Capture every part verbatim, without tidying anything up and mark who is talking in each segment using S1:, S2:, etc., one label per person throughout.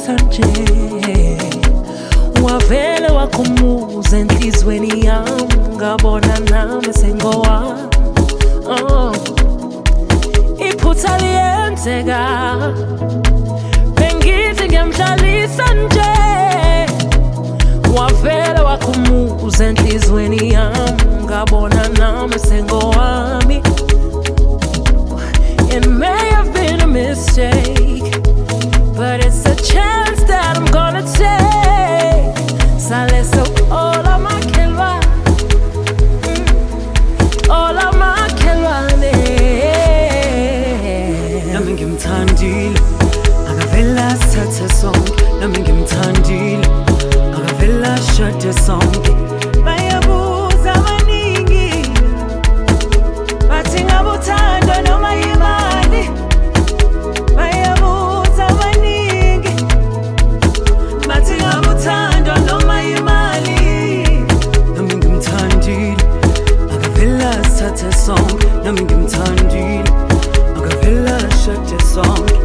S1: ngiyakuthandalisa nje wavele wakhumuza enhlizweni yami ngabona nami sengowami. Oh, iphutha liyenzeka bengithi ngiyamdlalisa nje wavele wakhumuza enhlizweni yami ngabona nami sengowami. It may have been a mistake, but it's a chance that I'm gonna take. Sale so all of my kelwa, all of my kelwane. Nami ngimthandile, akavela sathe sonke. Nami ngimthandile, akavela shade sonke. Bayabuza abaningi, bathi ngabuthando noma imali. Bayabuza abaningi, bathi ngabuthando noma imali. Nami ngimthandile, akavela sathe sonke. Nami ngimthandile, akavela shade sonke.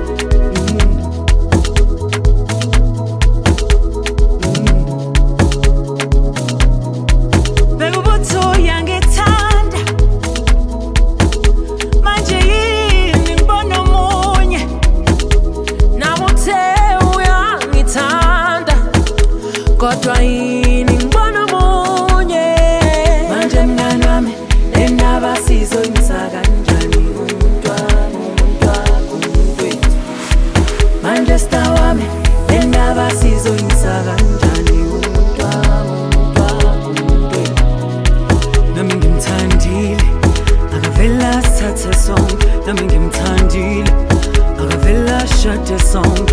S1: Kodwa yini ngibona munye manje mngani wami lendaba sizoyimisa kanjani umuntu wami umuntu wami umuntu wethu manje star wami lendaba sizoyimisa kanjani umuntu wami umuntu wami umuntu wethu nami ngimthandile akavela sathe sonke nami ngimthandile akavela shade sonke